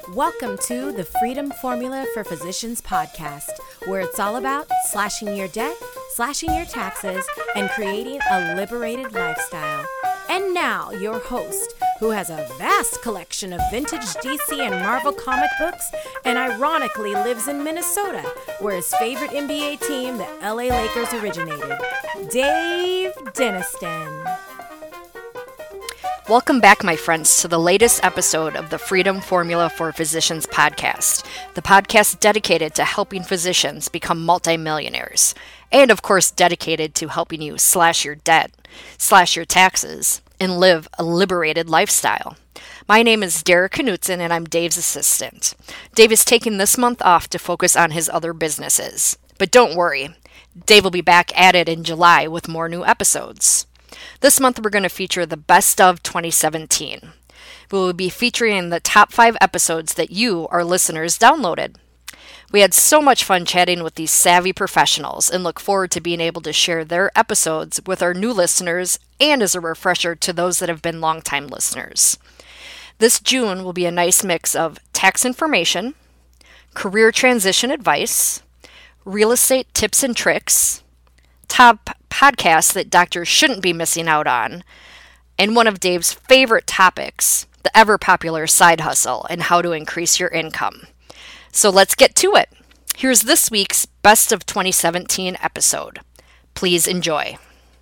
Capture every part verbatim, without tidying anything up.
Welcome to the Freedom Formula for Physicians podcast, where it's all about slashing your debt, slashing your taxes, and creating a liberated lifestyle. And now, your host, who has a vast collection of vintage D C and Marvel comic books, and ironically lives in Minnesota, where his favorite N B A team, the L A Lakers, originated, Dave Denniston. Welcome back, my friends, to the latest episode of the Freedom Formula for Physicians podcast, the podcast dedicated to helping physicians become multimillionaires, and of course dedicated to helping you slash your debt, slash your taxes, and live a liberated lifestyle. My name is Derek Knutson, and I'm Dave's assistant. Dave is taking this month off to focus on his other businesses. But don't worry, Dave will be back at it in July with more new episodes. This month, we're going to feature the best of twenty seventeen. We will be featuring the top five episodes that you, our listeners, downloaded. We had so much fun chatting with these savvy professionals and look forward to being able to share their episodes with our new listeners and as a refresher to those that have been longtime listeners. This June will be a nice mix of tax information, career transition advice, real estate tips and tricks, top podcasts that doctors shouldn't be missing out on, and one of Dave's favorite topics, the ever-popular side hustle and how to increase your income. So let's get to it. Here's this week's Best of twenty seventeen episode. Please enjoy.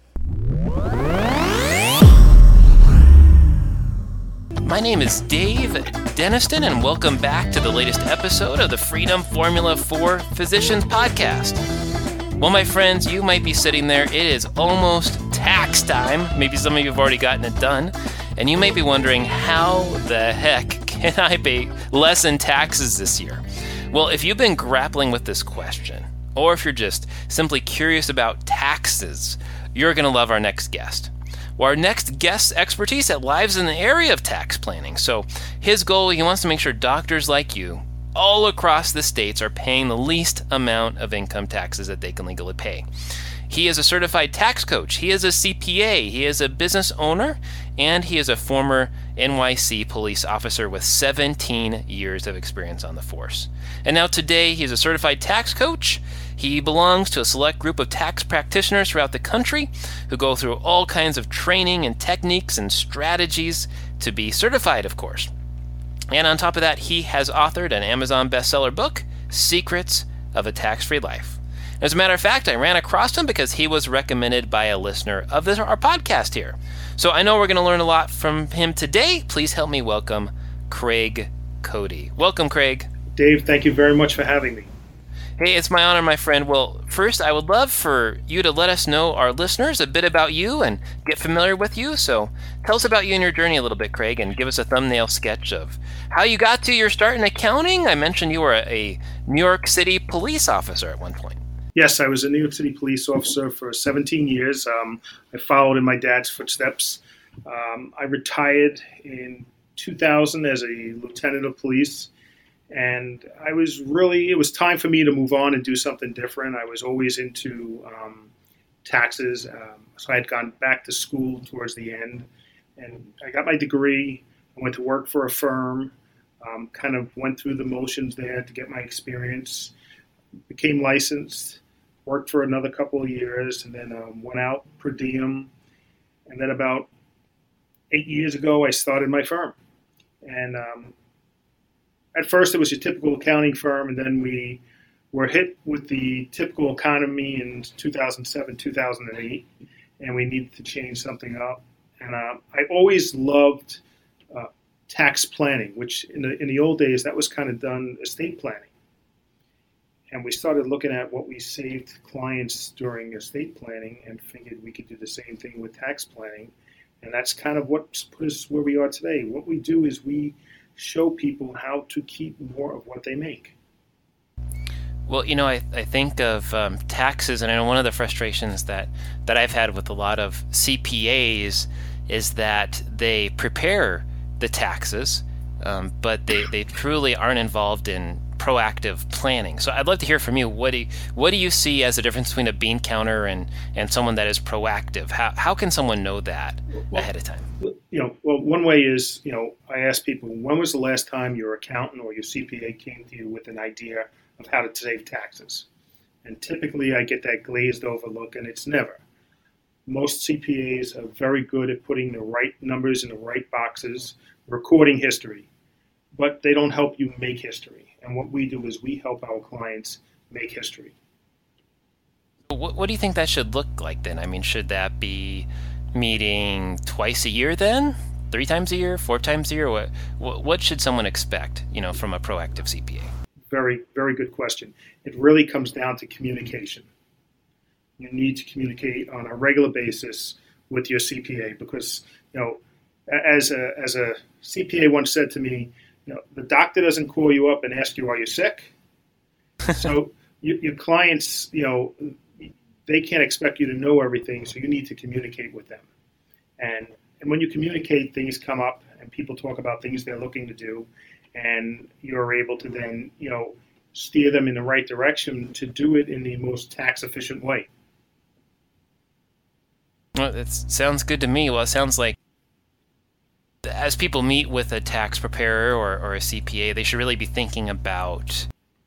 My name is Dave Denniston, and welcome back to the latest episode of the Freedom Formula for Physicians podcast. Well, my friends, you might be sitting there. It is almost tax time. Maybe some of you have already gotten it done. And you may be wondering, how the heck can I pay less in taxes this year? Well, if you've been grappling with this question, or if you're just simply curious about taxes, you're going to love our next guest. Well, our next guest's expertise at lives in the area of tax planning. So his goal, he wants to make sure doctors like you all across the states are paying the least amount of income taxes that they can legally pay. He is a certified tax coach. He is a C P A. He is a business owner, and he is a former N Y C police officer with seventeen years of experience on the force. And now today, he is a certified tax coach. He belongs to a select group of tax practitioners throughout the country who go through all kinds of training and techniques and strategies to be certified, of course. And on top of that, he has authored an Amazon bestseller book, Secrets of a Tax-Free Life. As a matter of fact, I ran across him because he was recommended by a listener of this, our podcast here. So I know we're going to learn a lot from him today. Please help me welcome Craig Cody. Welcome, Craig. Dave, thank you very much for having me. Hey, it's my honor, my friend. Well, first, I would love for you to let us know, our listeners, a bit about you and get familiar with you. So tell us about you and your journey a little bit, Craig, and give us a thumbnail sketch of how you got to your start in accounting. I mentioned you were a New York City police officer at one point. Yes, I was a New York City police officer for seventeen years. Um, I followed in my dad's footsteps. Um, I retired in two thousand as a lieutenant of police. And I was really, it was time for me to move on and do something different. I was always into um, taxes. Um, so I had gone back to school towards the end. And I got my degree. I went to work for a firm, um, kind of went through the motions there to get my experience, became licensed, worked for another couple of years, and then um, went out per diem. And then about eight years ago, I started my firm. And um, At first, it was your typical accounting firm, and then we were hit with the typical economy in two thousand seven, two thousand eight, and we needed to change something up. And uh, I always loved uh, tax planning, which in the in the old days, that was kind of done estate planning. And we started looking at what we saved clients during estate planning and figured we could do the same thing with tax planning. And that's kind of what put us where we are today. What we do is we show people how to keep more of what they make. Well, you know, I, I think of um, taxes, and I know one of the frustrations that, that I've had with a lot of C P As is that they prepare the taxes, um, but they, they truly aren't involved in proactive planning. So I'd love to hear from you. What do you, what do you see as the difference between a bean counter and, and someone that is proactive? How how can someone know that well, ahead of time? You know, well, one way is, you know, I ask people, when was the last time your accountant or your C P A came to you with an idea of how to save taxes? And typically I get that glazed over look, and it's never. Most C P As are very good at putting the right numbers in the right boxes, recording history, but they don't help you make history. And what we do is we help our clients make history. What, what do you think that should look like then? I mean, should that be meeting twice a year then? Three times a year? Four times a year? What, what, what should someone expect, you know, from a proactive C P A? Very, very good question. It really comes down to communication. You need to communicate on a regular basis with your C P A because, you know, as a as a C P A once said to me, you know, the doctor doesn't call you up and ask you, are you sick? So you, your clients, you know, they can't expect you to know everything, so you need to communicate with them. And and when you communicate, things come up and people talk about things they're looking to do, and you're able to then, you know, steer them in the right direction to do it in the most tax efficient way. Well, that sounds good to me. Well, it sounds like as people meet with a tax preparer or, or a C P A, they should really be thinking about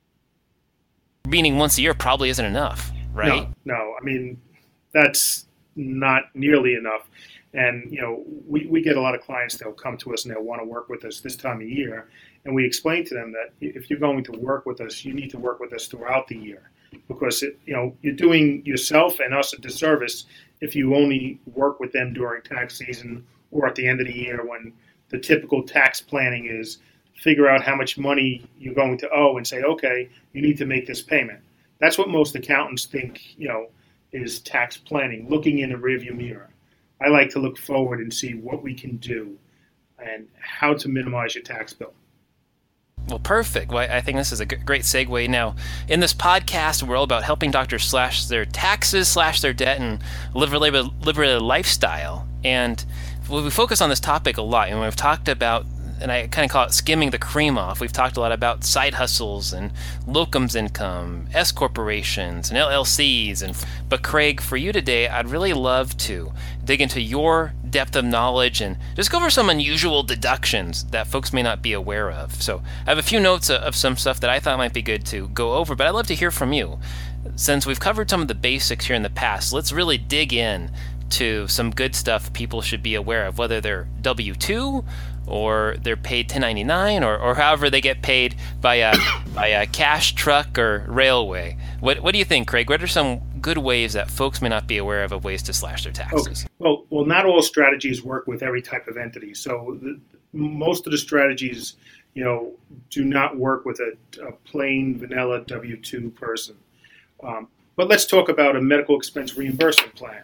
meeting once a year probably isn't enough, right? No, no. I mean, that's not nearly enough. And, you know, we, we get a lot of clients that'll come to us and they'll want to work with us this time of year. And we explain to them that if you're going to work with us, you need to work with us throughout the year. Because, it, you know, you're doing yourself and us a disservice if you only work with them during tax season or at the end of the year when the typical tax planning is figure out how much money you're going to owe and say, okay, you need to make this payment. That's what most accountants think, you know, is tax planning, looking in the rearview mirror. I like to look forward and see what we can do and how to minimize your tax bill. Well, perfect. Well, I think this is a great segue. Now, in this podcast, we're all about helping doctors slash their taxes, slash their debt, and live a liberated lifestyle. And we focus on this topic a lot, and we've talked about, and I kind of call it skimming the cream off. We've talked a lot about side hustles and locums income, S corporations, and L L Cs. And but Craig, for you today, I'd really love to dig into your depth of knowledge and just go over some unusual deductions that folks may not be aware of. So I have a few notes of some stuff that I thought might be good to go over, but I'd love to hear from you. Since we've covered some of the basics here in the past, let's really dig in to some good stuff people should be aware of, whether they're W two or they're paid ten ninety-nine or, or however they get paid by a, by a cash, truck, or railway. What what do you think, Craig? What are some good ways that folks may not be aware of of ways to slash their taxes? Okay. Well, well, not all strategies work with every type of entity. So the, most of the strategies, you know, do not work with a, a plain vanilla W two person. Um, but let's talk about a medical expense reimbursement plan.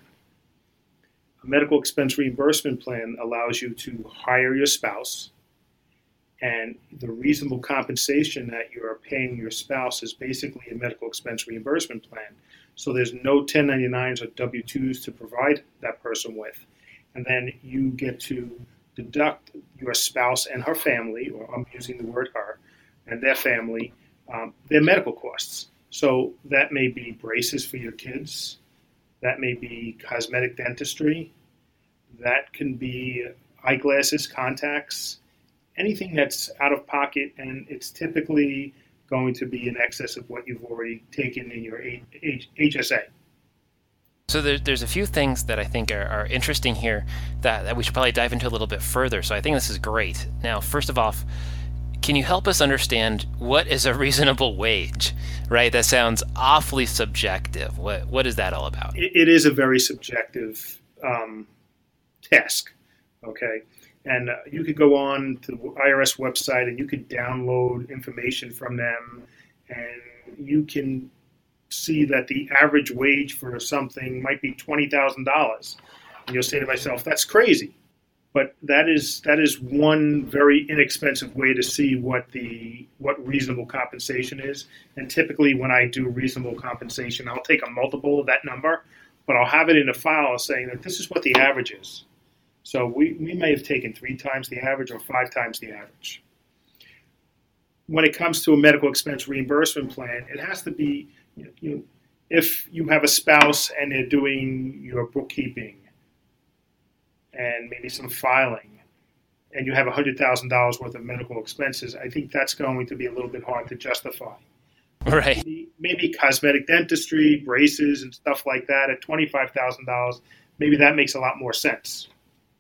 A medical expense reimbursement plan allows you to hire your spouse, and the reasonable compensation that you are paying your spouse is basically a medical expense reimbursement plan. So there's no ten ninety-nines or W twos to provide that person with. And then you get to deduct your spouse and her family, or I'm using the word her, and their family, um, their medical costs. So that may be braces for your kids. That may be cosmetic dentistry. That can be eyeglasses, contacts, anything that's out of pocket, and it's typically going to be in excess of what you've already taken in your H S A. So there, there's a few things that I think are, are interesting here that, that we should probably dive into a little bit further. So I think this is great. Now, first of all, can you help us understand what is a reasonable wage, right? That sounds awfully subjective. What What is that all about? It, it is a very subjective um, task, okay? And uh, you could go on to the I R S website and you could download information from them, and you can see that the average wage for something might be twenty thousand dollars. And you'll say to myself, that's crazy. But that is that is one very inexpensive way to see what the what reasonable compensation is. And typically when I do reasonable compensation, I'll take a multiple of that number, but I'll have it in a file saying that this is what the average is. So we, we may have taken three times the average or five times the average. When it comes to a medical expense reimbursement plan, it has to be, you know, if you have a spouse and they're doing your bookkeeping and maybe some filing, and you have one hundred thousand dollars worth of medical expenses, I think that's going to be a little bit hard to justify. Right. Maybe, maybe cosmetic dentistry, braces, and stuff like that at twenty-five thousand dollars, maybe that makes a lot more sense.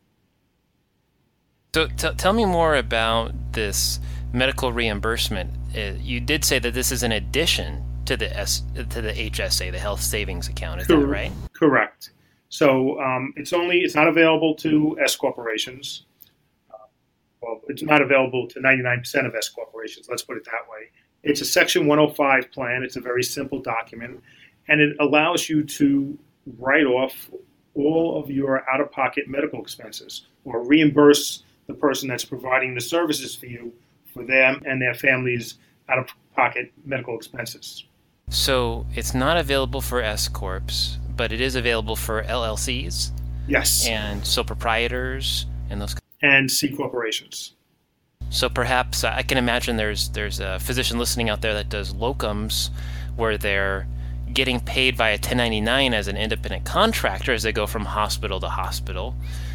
So t- tell me more about this medical reimbursement. Uh, you did say that this is in addition to the S- to the H S A, the Health Savings Account. Is Cor- that right? Correct. So um, it's only it's not available to S corporations. Uh, well, it's not available to ninety-nine percent of S corporations. Let's put it that way. It's a Section one oh five plan. It's a very simple document, and it allows you to write off all of your out-of-pocket medical expenses or reimburse the person that's providing the services for you for them and their families' out-of-pocket medical expenses. So it's not available for S corps, but it is available for L L Cs? Yes. And sole proprietors and those. And C corporations. So perhaps I can imagine there's there's a physician listening out there that does locums where they're getting paid via ten ninety-nine as an independent contractor as they go from hospital to hospital.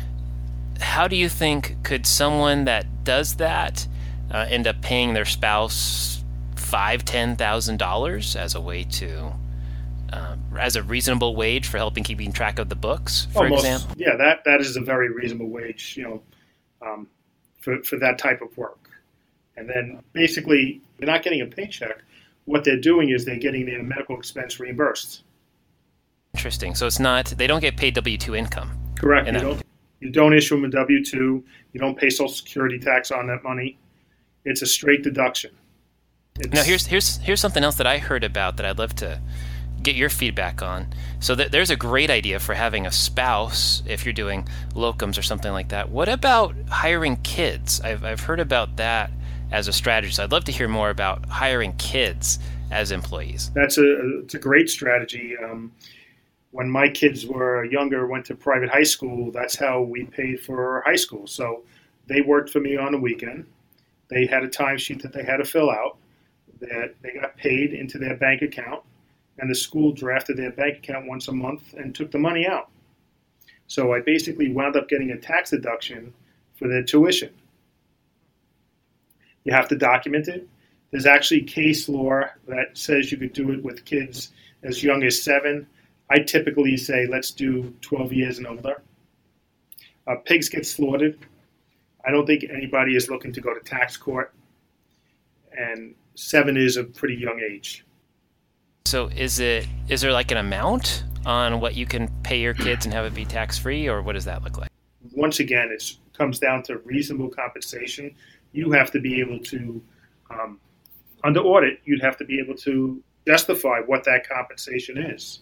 How do you think could someone that does that uh, end up paying their spouse five, ten thousand dollars as a way to, uh, as a reasonable wage for helping keeping track of the books, for Almost, example? Yeah, that that is a very reasonable wage, you know, um, for for that type of work. And then basically, they're not getting a paycheck. What they're doing is they're getting their medical expense reimbursed. Interesting. So it's not, they don't get paid W two income. Correct. You that, don't, you don't issue them a W two. You don't pay Social Security tax on that money. It's a straight deduction. It's, now, here's here's here's something else that I heard about that I'd love to get your feedback on. So th- there's a great idea for having a spouse if you're doing locums or something like that. What about hiring kids? I've I've heard about that as a strategy. So I'd love to hear more about hiring kids as employees. That's a it's a great strategy. Um, when my kids were younger, went to private high school, that's how we paid for high school. So they worked for me on the weekend. They had a timesheet that they had to fill out. That they got paid into their bank account, and the school drafted their bank account once a month and took the money out. So I basically wound up getting a tax deduction for their tuition. You have to document it. There's actually case law that says you could do it with kids as young as seven. I typically say let's do twelve years and older. Uh, pigs get slaughtered. I don't think anybody is looking to go to tax court, and seven is a pretty young age. So is it is there like an amount on what you can pay your kids and have it be tax-free, or what does that look like? Once again, it comes down to reasonable compensation. You have to be able to, um, under audit, you'd have to be able to justify what that compensation is.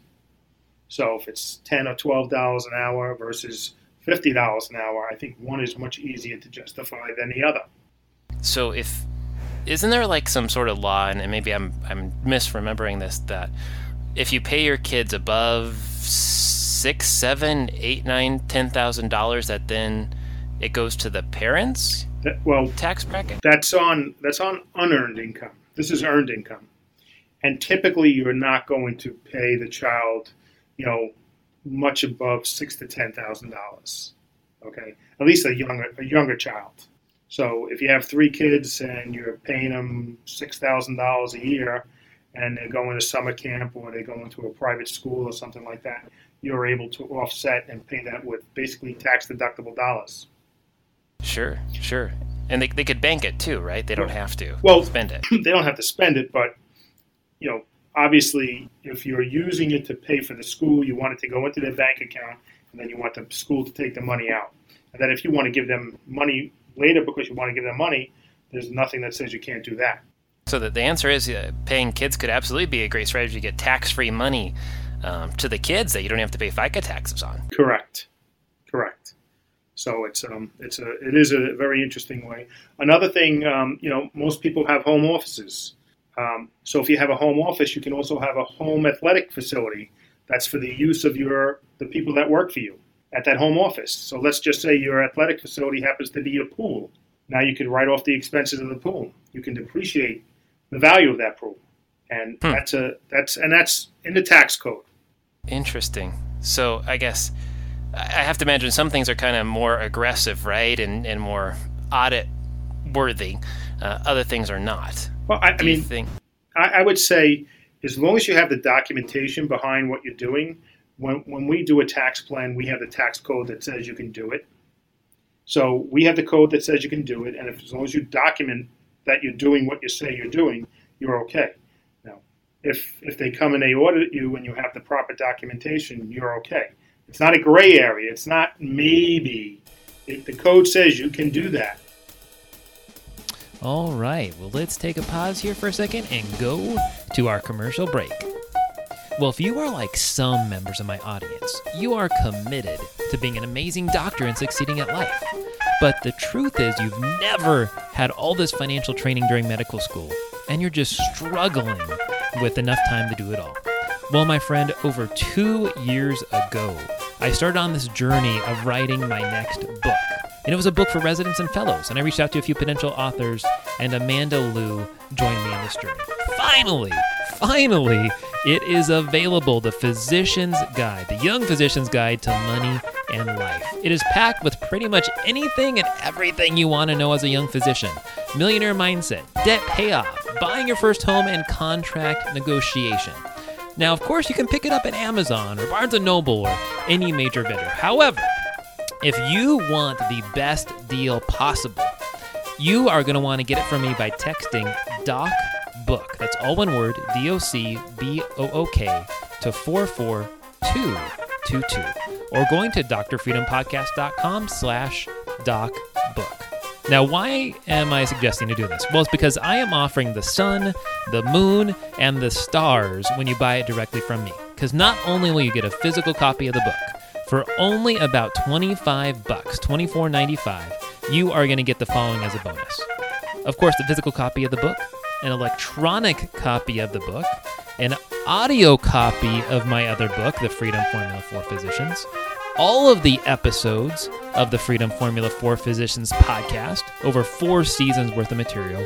So if it's ten or twelve dollars an hour versus fifty dollars an hour, I think one is much easier to justify than the other. So if isn't there like some sort of law, and maybe I'm I'm misremembering this, that if you pay your kids above six, seven, eight, nine, ten thousand dollars, that then it goes to the parents' That, well, tax bracket? That's on that's on unearned income. This is earned income, and typically you're not going to pay the child, you know, much above six to ten thousand dollars. Okay, at least a younger a younger child. So if you have three kids and you're paying them six thousand dollars a year, and they're going to summer camp or they're going to a private school or something like that, you're able to offset and pay that with basically tax deductible dollars. Sure, sure. And they they could bank it too, right? They don't have to well, spend it. They don't have to spend it, but you know, obviously, if you're using it to pay for the school, you want it to go into their bank account, and then you want the school to take the money out. And then if you want to give them money later because you want to give them money, there's nothing that says you can't do that. So that the answer is uh, paying kids could absolutely be a great strategy to get tax-free money um, to the kids that you don't have to pay FICA taxes on. Correct. Correct. So it's um it's a it is a very interesting way. Another thing, um, you know, most people have home offices. Um, so if you have a home office, you can also have a home athletic facility that's for the use of your the people that work for you at that home office. So let's just say your athletic facility happens to be a pool. Now you can write off the expenses of the pool. You can depreciate the value of that pool, and hmm. that's a that's and that's in the tax code. Interesting. So I guess I have to imagine some things are kind of more aggressive, right, and and more audit worthy. Uh, other things are not. Well, I, I Do you mean, think? I, I would say as long as you have the documentation behind what you're doing, when when we do a tax plan, we have the tax code that says you can do it. So we have the code that says you can do it, and if, as long as you document that you're doing what you say you're doing, you're okay. Now, if if they come and they audit you and you have the proper documentation, you're okay. It's not a gray area. It's not maybe. It, the code says you can do that. All right, well, let's take a pause here for a second and go to our commercial break. Well, if you are like some members of my audience, you are committed to being an amazing doctor and succeeding at life. But the truth is you've never had all this financial training during medical school, and you're just struggling with enough time to do it all. Well, my friend, over two years ago, I started on this journey of writing my next book. And it was a book for residents and fellows, and I reached out to a few potential authors, and Amanda Liu joined me in this journey. Finally, finally, it is available, The Physician's Guide, the Young Physician's Guide to Money and Life. It is packed with pretty much anything and everything you want to know as a young physician. Millionaire mindset, debt payoff, buying your first home, and contract negotiation. Now, of course, you can pick it up at Amazon or Barnes and Noble or any major vendor. However, if you want the best deal possible, you are going to want to get it from me by texting DocBook. That's all one word, D O C B O O K, to four four two two two. Or going to drfreedompodcast.com slash DocBook. Now, why am I suggesting to do this? Well, it's because I am offering the sun, the moon, and the stars when you buy it directly from me. Because not only will you get a physical copy of the book, for only about twenty-five bucks, twenty-four ninety-five, you are going to get the following as a bonus. Of course, the physical copy of the book, an electronic copy of the book, an audio copy of my other book, The Freedom Formula for Physicians, all of the episodes of the Freedom Formula for Physicians podcast, over four seasons worth of material,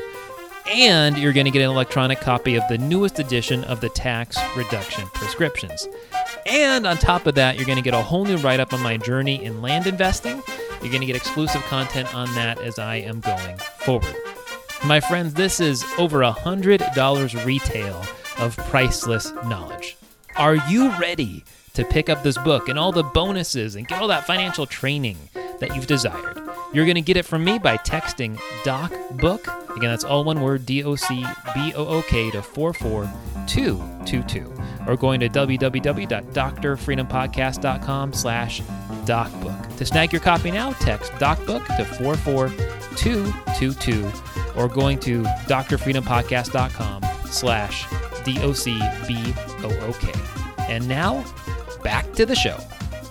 and you're going to get an electronic copy of the newest edition of the tax reduction prescriptions. And on top of that, you're going to get a whole new write-up on my journey in land investing. You're going to get exclusive content on that as I am going forward. My friends, this is over one hundred dollars retail of priceless knowledge. Are you ready to pick up this book and all the bonuses and get all that financial training that you've desired? You're going to get it from me by texting DocBook. Again, that's all one word, D O C B O O K, to four four two two two. Or going to www.drfreedompodcast.com slash DocBook. To snag your copy now, text DocBook to four four two two two. Or going to drfreedompodcast.com slash D O C B O O K. And now, back to the show.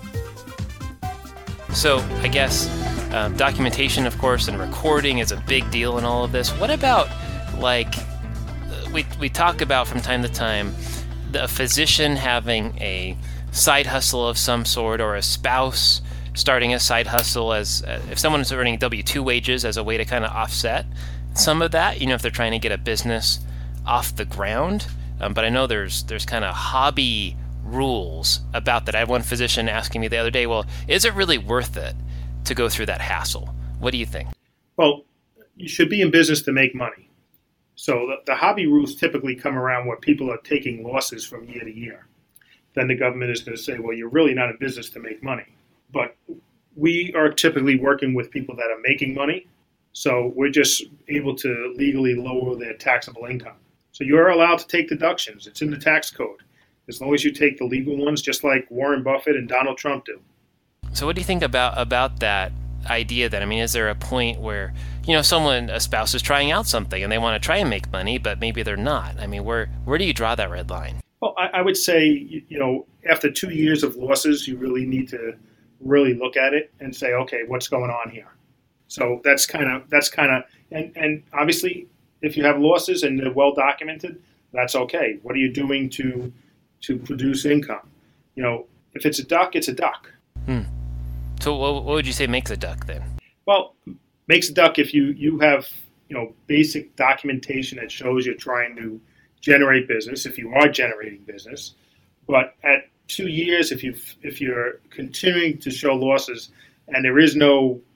So I guess um, documentation, of course, and recording is a big deal in all of this. What about, like, we we talk about from time to time the physician having a side hustle of some sort, or a spouse starting a side hustle, as uh, if someone is earning W two wages as a way to kind of offset some of that, you know, if they're trying to get a business off the ground. Um, but I know there's there's kind of hobby rules about that. I had one physician asking me the other day, well, is it really worth it to go through that hassle? What do you think? Well, you should be in business to make money. So the, the hobby rules typically come around where people are taking losses from year to year. Then the government is going to say, well, you're really not in business to make money. But we are typically working with people that are making money. So we're just able to legally lower their taxable income. So you're allowed to take deductions. It's in the tax code, as long as you take the legal ones, just like Warren Buffett and Donald Trump do. So what do you think about, about that idea then? I mean, is there a point where, you know, someone, a spouse is trying out something and they want to try and make money, but maybe they're not? I mean, where where do you draw that red line? Well, I, I would say, you know, after two years of losses, you really need to really look at it and say, okay, what's going on here? So that's kind of, that's kind of, and, and obviously, if you have losses and they're well documented, that's okay. What are you doing to to produce income? You know, if it's a duck, it's a duck. Hmm. So what, what would you say makes a duck then? Well, makes a duck if you, you have, you know, basic documentation that shows you're trying to generate business, if you are generating business. But at two years, if you if you're continuing to show losses and there is no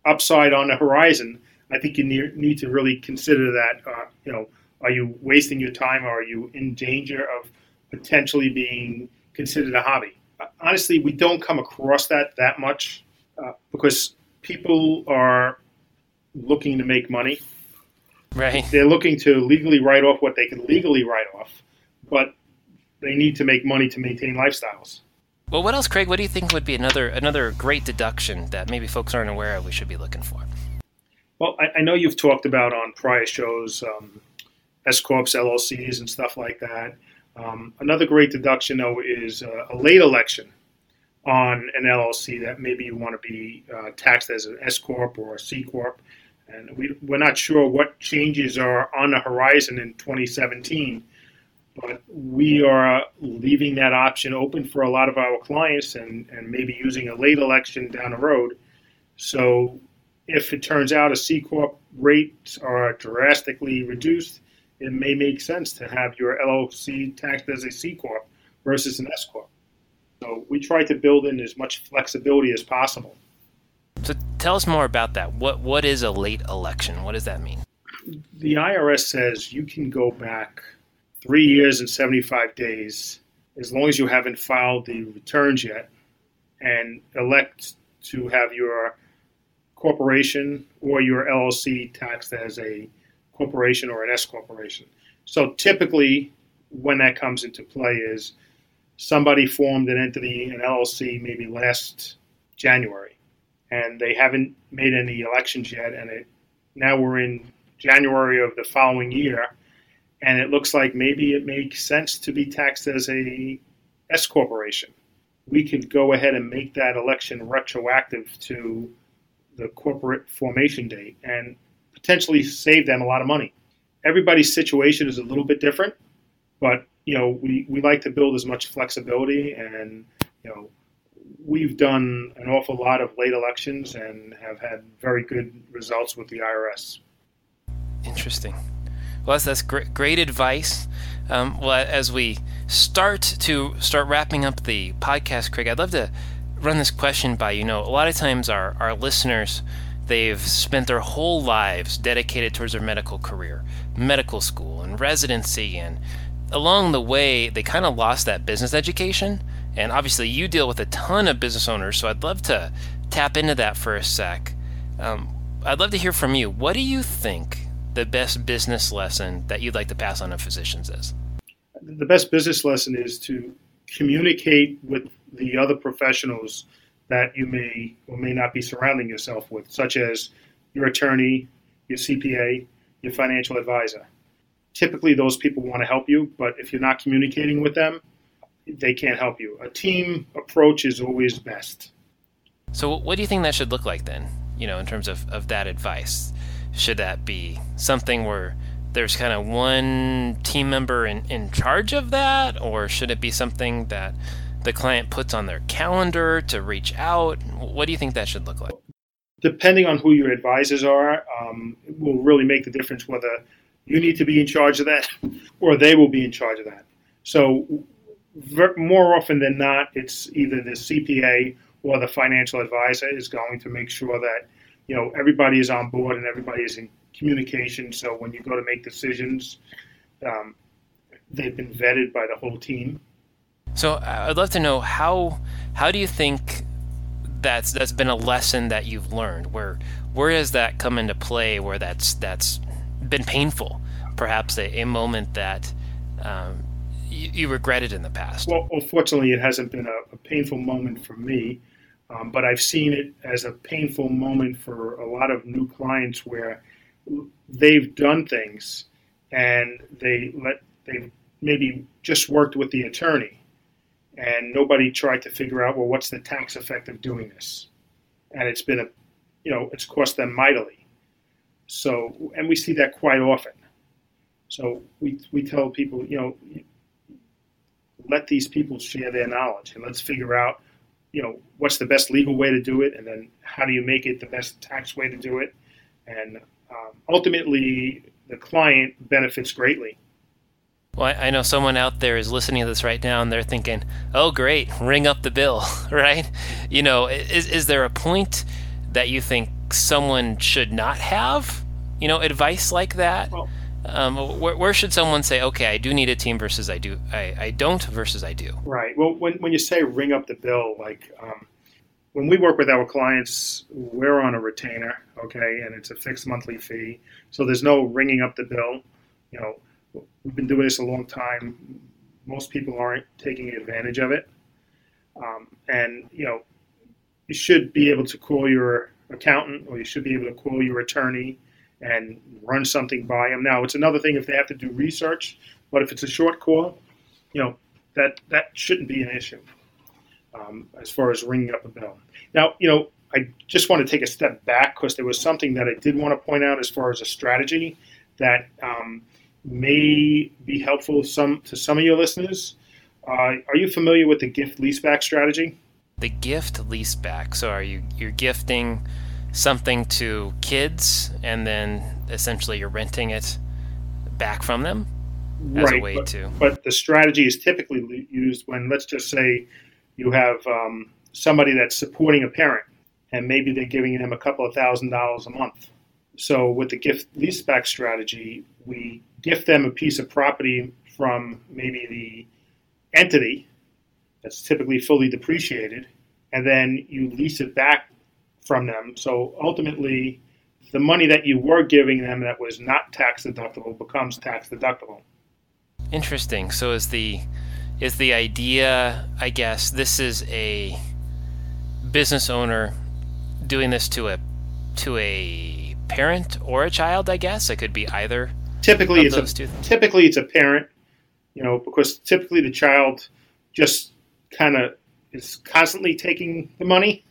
upside on the horizon, I think you need, need to really consider that, uh, you know, are you wasting your time, or are you in danger of potentially being considered a hobby? Honestly, we don't come across that that much uh, because people are looking to make money. Right. They're looking to legally write off what they can legally write off, but they need to make money to maintain lifestyles. Well, what else, Craig? What do you think would be another another great deduction that maybe folks aren't aware of we should be looking for? Well, I, I know you've talked about on prior shows um, S corps, L L Cs, and stuff like that. Um, another great deduction, though, is uh, a late election on an L L C that maybe you want to be uh, taxed as an S corp or a C corp. And we, we're not sure what changes are on the horizon in twenty seventeen, but we are leaving that option open for a lot of our clients, and, and maybe using a late election down the road. So if it turns out a C corp rates are drastically reduced, it may make sense to have your L L C taxed as a C corp versus an S corp. So we try to build in as much flexibility as possible. So tell us more about that. What What is a late election? What does that mean? The I R S says you can go back three years and seventy-five days as long as you haven't filed the returns yet and elect to have your corporation or your L L C taxed as a corporation or an S corporation. So typically when that comes into play is somebody formed an entity, an L L C, maybe last January, and they haven't made any elections yet, and it, now we're in January of the following year, and it looks like maybe it makes sense to be taxed as a S corporation. We could go ahead and make that election retroactive to the corporate formation date and potentially save them a lot of money. Everybody's situation is a little bit different, but you know, we, we like to build as much flexibility, and you know, we've done an awful lot of late elections and have had very good results with the I R S. Interesting. Well, that's, that's great, great advice. Um, well, as we start to start wrapping up the podcast, Craig, I'd love to run this question by you. You know, a lot of times our, our listeners, they've spent their whole lives dedicated towards their medical career, medical school and residency, and along the way, they kind of lost that business education. And obviously, you deal with a ton of business owners, so I'd love to tap into that for a sec. Um, I'd love to hear from you. What do you think the best business lesson that you'd like to pass on to physicians is? The best business lesson is to communicate with the other professionals that you may or may not be surrounding yourself with, such as your attorney, your C P A, your financial advisor. Typically, those people want to help you, but if you're not communicating with them, they can't help you. A team approach is always best. So what do you think that should look like then, you know, in terms of, of that advice? Should that be something where there's kind of one team member in, in charge of that, or should it be something that the client puts on their calendar to reach out? What do you think that should look like? Depending on who your advisors are, um, it will really make the difference whether you need to be in charge of that or they will be in charge of that. So ver- more often than not, it's either the C P A or the financial advisor is going to make sure that, you know, everybody is on board and everybody is in communication. So when you go to make decisions, um, they've been vetted by the whole team. So I'd love to know how how do you think that's that's been a lesson that you've learned? Where where has that come into play? Where that's that's been painful, perhaps a, a moment that um, you, you regretted in the past? Well, unfortunately, it hasn't been a, a painful moment for me, um, but I've seen it as a painful moment for a lot of new clients where they've done things and they let they maybe just worked with the attorney. And nobody tried to figure out, well, what's the tax effect of doing this? And it's been a, you know, it's cost them mightily. So, and we see that quite often. So we we tell people, you know, let these people share their knowledge and let's figure out, you know, what's the best legal way to do it, and then how do you make it the best tax way to do it? And um, ultimately, the client benefits greatly. Well, I know someone out there is listening to this right now and they're thinking, oh, great, ring up the bill, right? You know, is is there a point that you think think someone should not have, you know, advice like that? Well, um, where, where should someone say, okay, I do need a team versus I do, I, I don't versus I do? Right. Well, when when you say ring up the bill, like um, when we work with our clients, we're on a retainer, okay, and it's a fixed monthly fee. So there's no ringing up the bill. You know, we've been doing this a long time. Most people aren't taking advantage of it. Um, and, you know, you should be able to call your accountant or you should be able to call your attorney and run something by them. Now, it's another thing if they have to do research, but if it's a short call, you know, that, that shouldn't be an issue um, as far as ringing up a bell. Now, you know, I just want to take a step back because there was something that I did want to point out as far as a strategy that um, may be helpful some to some of your listeners. Uh, are you familiar with the gift leaseback strategy? The gift leaseback. So are you you're gifting something to kids and then essentially you're renting it back from them as right, a way but, to. But the strategy is typically used when, let's just say, you have um, somebody that's supporting a parent, and maybe they're giving them a couple of thousand dollars a month. So with the gift leaseback strategy, we gift them a piece of property from maybe the entity that's typically fully depreciated, and then you lease it back from them. So ultimately, the money that you were giving them that was not tax deductible becomes tax deductible. Interesting. So is the is the idea, I guess, this is a business owner doing this to a to a parent or a child, I guess? It could be either. Typically, of it's those a two things. typically it's a parent, you know, because typically the child just kind of is constantly taking the money,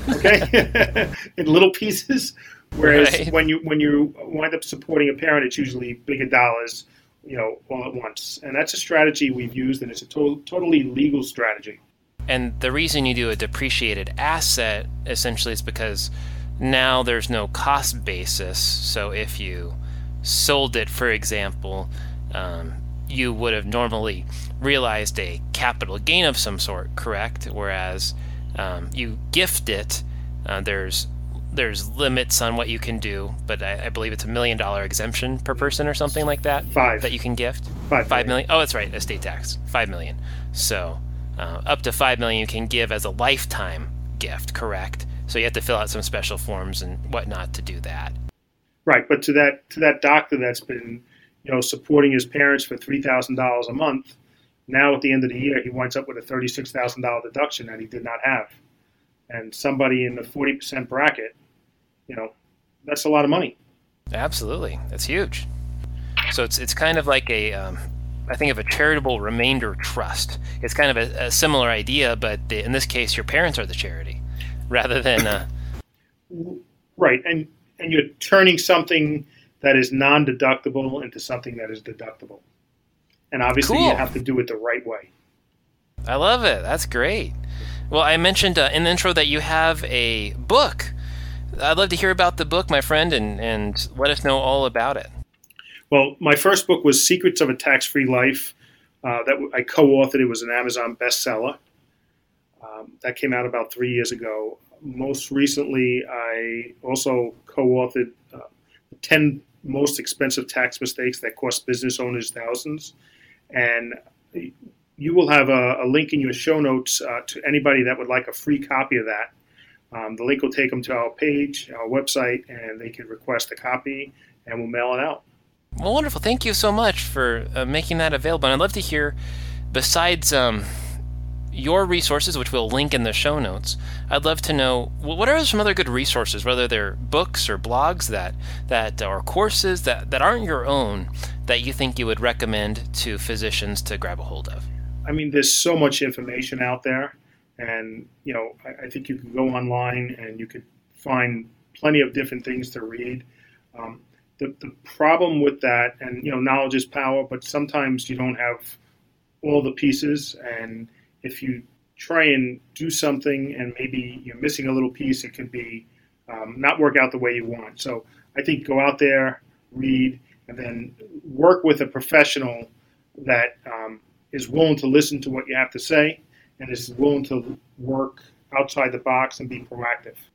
okay, in little pieces. Whereas Right. when you when you wind up supporting a parent, it's usually bigger dollars, you know, all at once. And that's a strategy we've used, and it's a to- totally legal strategy. And the reason you do a depreciated asset essentially is because now there's no cost basis. So if you sold it, for example, um, you would have normally realized a capital gain of some sort, correct? Whereas um, you gift it, uh, there's there's limits on what you can do, but I, I believe it's a million dollar exemption per person or something like that. Five. That you can gift. Five Five million. million. Oh, that's right, estate tax. Five million. So uh, up to five million you can give as a lifetime gift, correct? So you have to fill out some special forms and whatnot to do that. Right, but to that to that doctor that's been, you know, supporting his parents for three thousand dollars a month, now at the end of the year he winds up with a thirty-six thousand dollar deduction that he did not have, and somebody in the forty percent bracket, you know, that's a lot of money. Absolutely, that's huge. So it's it's kind of like a, um, I think of a charitable remainder trust. It's kind of a, a similar idea, but the, in this case, your parents are the charity, rather than. Uh, Right, and and you're turning something that is non-deductible into something that is deductible, and obviously Cool. you have to do it the right way. I love it. That's great. Well, I mentioned uh, in the intro that you have a book. I'd love to hear about the book, my friend, and, and let us know all about it. Well, my first book was Secrets of a Tax-Free Life. Uh, that I co-authored. It was an Amazon bestseller. Um, that came out about three years ago. Most recently, I also co-authored uh, the ten most expensive tax mistakes that cost business owners thousands. And you will have a, a link in your show notes uh, to anybody that would like a free copy of that. Um, the link will take them to our page, our website, and they can request a copy, and we'll mail it out. Well, wonderful. Thank you so much for uh, making that available. And I'd love to hear, besides um, your resources, which we'll link in the show notes, I'd love to know what are some other good resources, whether they're books or blogs that that or courses that, that aren't your own, that you think you would recommend to physicians to grab a hold of. I mean, there's so much information out there, and you know, I, I think you can go online and you could find plenty of different things to read. Um, the the problem with that, and you know, knowledge is power, but sometimes you don't have all the pieces, and if you try and do something and maybe you're missing a little piece, it could be um, not work out the way you want. So I think go out there, read, and then work with a professional that um, is willing to listen to what you have to say and is willing to work outside the box and be proactive.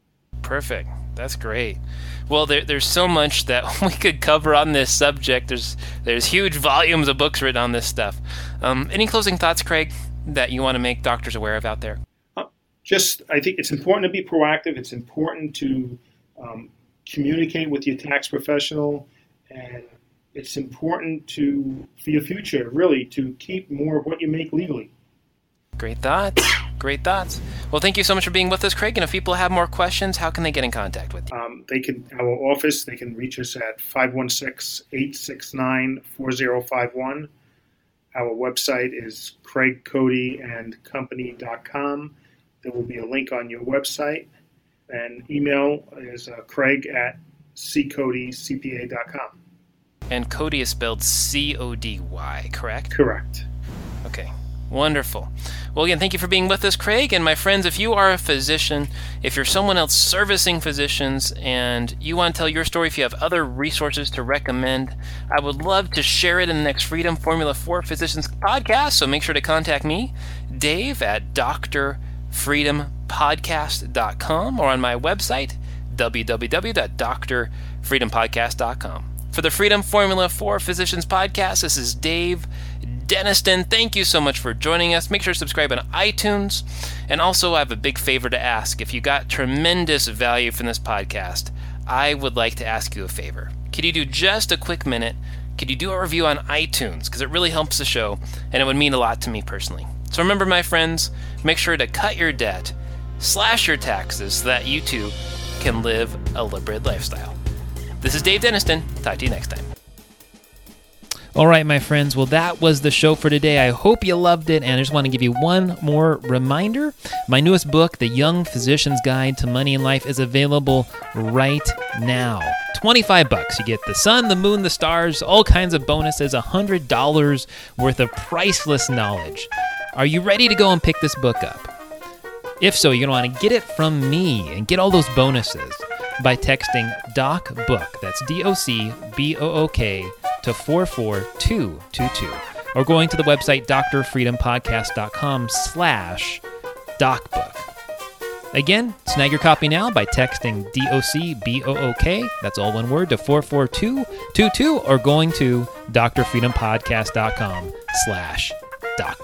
Perfect. That's great. Well, there, there's so much that we could cover on this subject. There's there's huge volumes of books written on this stuff. Um, any closing thoughts, Craig, that you want to make doctors aware of out there? Uh, just, I think it's important to be proactive. It's important to um, communicate with your tax professional, and it's important to, for your future, really, to keep more of what you make legally. Great thoughts. Great thoughts. Well, thank you so much for being with us, Craig. And if people have more questions, how can they get in contact with you? Um, they can, our office, they can reach us at five one six, eight six nine, four zero five one. Our website is craig cody and company dot com. There will be a link on your website. And email is uh, craig at c cody c p a dot com. And Cody is spelled C O D Y, correct? Correct. Okay. Wonderful. Well, again, thank you for being with us, Craig. And my friends, if you are a physician, if you're someone else servicing physicians, and you want to tell your story, if you have other resources to recommend, I would love to share it in the next Freedom Formula for Physicians podcast. So make sure to contact me, Dave, at d r freedom podcast dot com, or on my website, w w w dot d r freedom podcast dot com. For the Freedom Formula for Physicians podcast, this is Dave Deniston. Thank you so much for joining us. Make sure to subscribe on iTunes. And also, I have a big favor to ask. If you got tremendous value from this podcast, I would like to ask you a favor. Could you do just a quick minute? Could you do a review on iTunes? Because it really helps the show, and it would mean a lot to me personally. So remember, my friends, make sure to cut your debt, slash your taxes, so that you too can live a liberated lifestyle. This is Dave Deniston. Talk to you next time. All right, my friends. Well, that was the show for today. I hope you loved it, and I just want to give you one more reminder. My newest book, The Young Physician's Guide to Money and Life, is available right now. twenty-five bucks. You get the sun, the moon, the stars, all kinds of bonuses, one hundred dollars worth of priceless knowledge. Are you ready to go and pick this book up? If so, you're going to want to get it from me and get all those bonuses by texting DocBook, that's D O C B O O K, to four four two two two, or going to the website d r freedom podcast dot com slash docbook. Again, snag your copy now by texting D O C B O O K, that's all one word, to four four two two two, or going to d r freedom podcast dot com slash docbook.